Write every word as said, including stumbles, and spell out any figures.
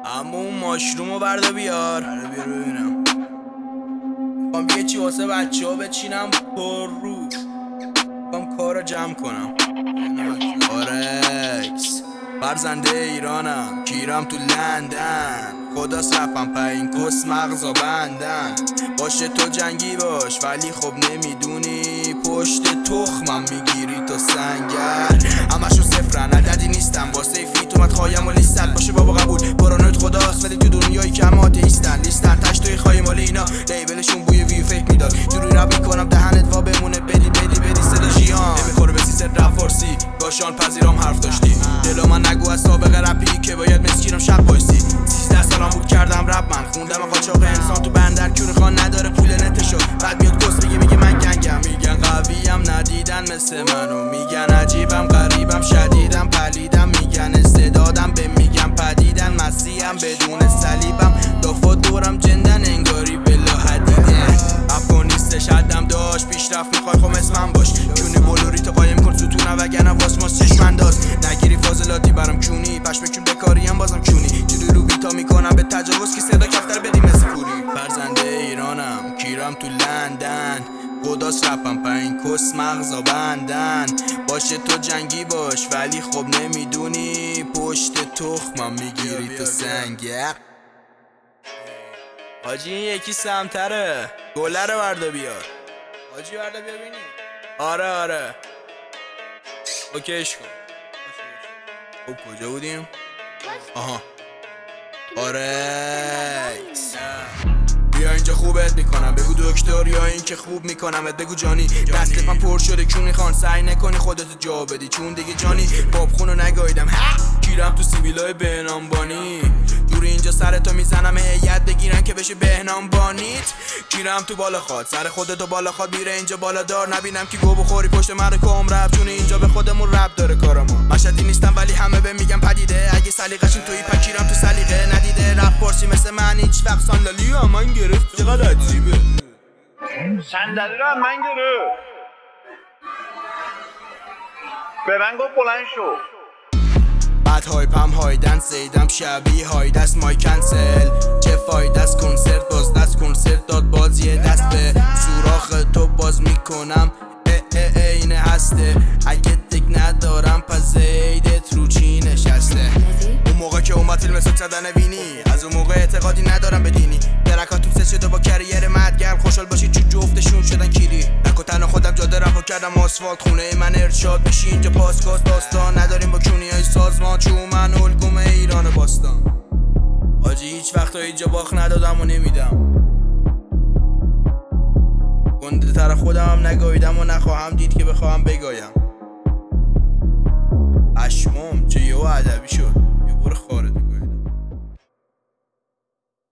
اما اون ماشرومو بردا بیار بردا بیار ببینم. میخوام یه چی واسه بچه ها بچینم پر رو. میخوام کارو جمع کنم. آرکس فرزنده ایرانم، کیرم تو لندن. خدا سرپم پا این کس مغزا بندن. باشه تو جنگی باش ولی خب نمیدونی پشت تخمم میگیری تو سنگر. همشون صفرن عددی نیستن واسه فیت اومد خواهیم و لیستن. باشه بابا قبول پارانوید خداست ولی تو دنیایی که هم آتئیستن. لیستن تش توی خواهی مال اینا لیبلشون بوی ویو فیک میداد. جوری رب میکنم دهنت وا بمونه بدی بدی بدی صدا ژیان. نمیخوره به سیست رپ فارسی گاشان پذیرام حرف داشتی. دلا من نگو از سابقه رپی که باید مسکینم شب بایستی. سیزده سالم بود کردم رپ من خوندم قاچاق انسان تو بندر کیون خان نداره پول نتشو. بعد میاد گست میگه میگه من گنگم. میگن قویم ندیدن مثل منو. میگن عجیبم غریبم شدیدم پلیدم. میگن استعدادم به میگن پدیدن. مسیحم بدون صلیبم دافا دورم جندن انگاری بلا حدیده. افغان نیستش حدم داشت پیشرفت میخوای خب اسمم باش. کونی بلوری تو قایم کن ستونه وگرنه واسماس چشمنداز. نگیری فاضلاتی برام کونی پشم کون بکاریم بازم کونی. جلوی رو بیتا میکنم به تجاوز که صدا کفتر بدی مثل پوری. فرزنده ایرانم کیرم تو لندن. خداست رپم پا این کس مغزا بندن. باشه تو جنگی باش ولی خب نمیدونی پشت تخمم میگیری تو سنگر. حاجی این یکی سمتره گله رو بردا بیار. حاجی بردا بیار بینی. آره آره اوکیش کن. خب کجا بودیم؟ آها آره بیا اینجا خوبت میکنم. بگو دکتر یا این که خوب میکنمت. بگو جانی دستم پر شده کونی خان. سعی نکنی خودتو جا بدی چون دیگه جانی باب خونو نگاییدم. گیرم تو سیبیلای بهنام بانی. دوری اینجا سرتو میزنم هیئت بگیرن که بشه بهنام بانیت. گیرم تو بالا خواد سر خودتو بالا خواد. میره اینجا بالا دار نبینم که گو بخوری پشت من کام رپ. چون اینجا به خودمون رپ داره کارمون. مشهدی نیستم ولی همه به میگم پدیده. اگه سلیقه‌شون توی پکیرم تو سلیقه ندیده. رپ فارسی مثل من هیچ وقت صندلی رو من گرفت. چقدر عجیبه صندلی رو من گرفت. به من گفت بلند شو. بعد هایپم هایدن زیدم شبیه های دست مای کنسل. چه فایده از کنسرت باز دست کنسرت داد باز یه دست به سوراخ تو باز میکنم. اه اه اه اینه هسته. اگه تک ندارم پس زیدت رو چی نشسته. اون موقع که اومد فیلم سوک زدن وینی. از اون موقع اعتقادی ندارم به دینی. درکاتون سه شده با کریر مدگرم. خوشحال باشید چون جفتشون شدن کیری. نکو تنها خودم جاده رفو کردم آسفالت. خونه من ارشاد بشی اینجا پاسکاس داستان. نداریم با کونی های سازمان چون من الگوم ایران باستان. حاجی هیچ وقت اینجا باخ ندادم و نمیدم. گنده تر خودم هم نگاهیدم و نخواهم دید که بخواهم بگایم. اشمام چه یهو ادبی شد. یه برو خارج.